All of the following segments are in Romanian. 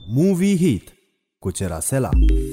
Movie Hit cu Cerasela.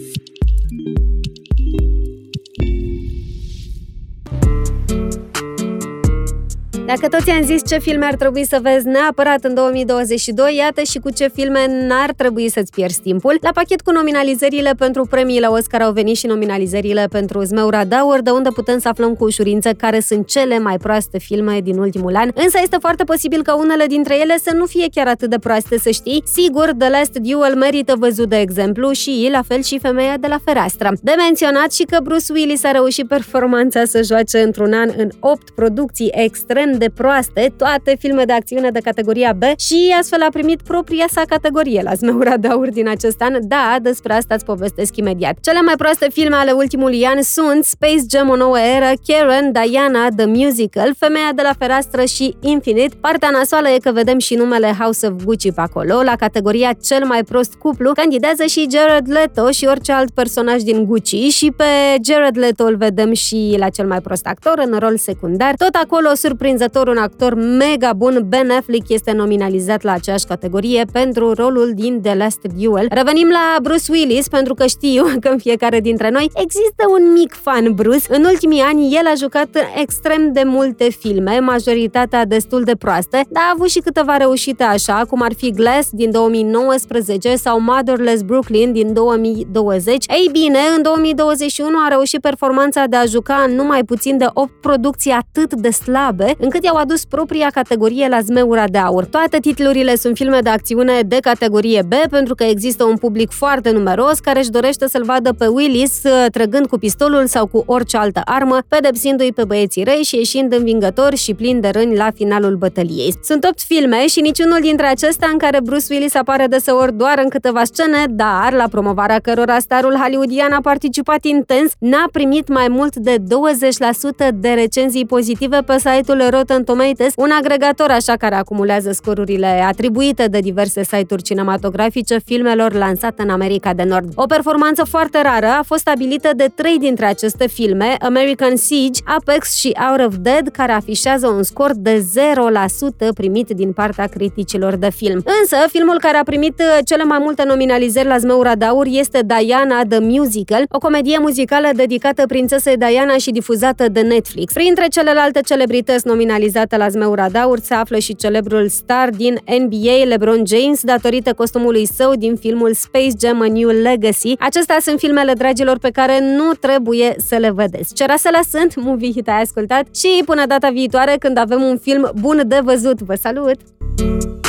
Dacă toți am zis ce filme ar trebui să vezi neapărat în 2022, iată și cu ce filme n-ar trebui să-ți pierzi timpul. La pachet cu nominalizările pentru premiile Oscar au venit și nominalizările pentru Zmeura de Aur, de unde putem să aflăm cu ușurință care sunt cele mai proaste filme din ultimul an. Însă este foarte posibil ca unele dintre ele să nu fie chiar atât de proaste, să știi. Sigur, The Last Duel merită văzut, de exemplu, și la fel și Femeia de la fereastră. De menționat și că Bruce Willis a reușit performanța să joace într-un an în 8 producții extrem de proaste, toate filme de acțiune de categoria B, și astfel a primit propria sa categorie la Zmeura de Aur din acest an. Da, despre asta îți povestesc imediat. Cele mai proaste filme ale ultimului an sunt Space Jam: O nouă eră, Karen, Diana, The Musical, Femeia de la fereastră și Infinite. Partea nasoală e că vedem și numele House of Gucci pe acolo. La categoria cel mai prost cuplu candidează și Jared Leto și orice alt personaj din Gucci, și pe Jared Leto îl vedem și la cel mai prost actor în rol secundar. Tot acolo, surprinzător, un actor mega bun, Ben Affleck, este nominalizat la aceeași categorie pentru rolul din The Last Duel. Revenim la Bruce Willis, pentru că știu că în fiecare dintre noi există un mic fan Bruce. În ultimii ani el a jucat extrem de multe filme, majoritatea destul de proaste, dar a avut și câteva reușite așa, cum ar fi Glass din 2019 sau Motherless Brooklyn din 2020. Ei bine, în 2021 a reușit performanța de a juca în numai puțin de 8 producții atât de slabe, încât i-au adus propria categorie la Zmeura de Aur. Toate titlurile sunt filme de acțiune de categorie B, pentru că există un public foarte numeros care își dorește să-l vadă pe Willis trăgând cu pistolul sau cu orice altă armă, pedepsindu-i pe băieții răi și ieșind învingător și plin de răni la finalul bătăliei. Sunt 8 filme și niciunul dintre acestea în care Bruce Willis apare deseori doar în câteva scene, dar la promovarea cărora starul hollywoodian a participat intens, n-a primit mai mult de 20% de recenzii pozitive pe site-ul Rotten Tomatoes, un agregator așa care acumulează scorurile atribuite de diverse site-uri cinematografice filmelor lansate în America de Nord. O performanță foarte rară a fost stabilită de 3 dintre aceste filme, American Siege, Apex și Out of Dead, care afișează un scor de 0% primit din partea criticilor de film. Însă, filmul care a primit cele mai multe nominalizări la Zmeura de Aur este Diana, The Musical, o comedie muzicală dedicată prințesei Diana și difuzată de Netflix. Printre celelalte celebrități nominalizate la Zmeura de Aur se află și celebrul star din NBA, LeBron James, datorită costumului său din filmul Space Jam: A New Legacy. Acestea sunt filmele, dragilor, pe care nu trebuie să le vedeți. Cerasela sunt, Movie Hit ai ascultat, și până data viitoare când avem un film bun de văzut. Vă salut!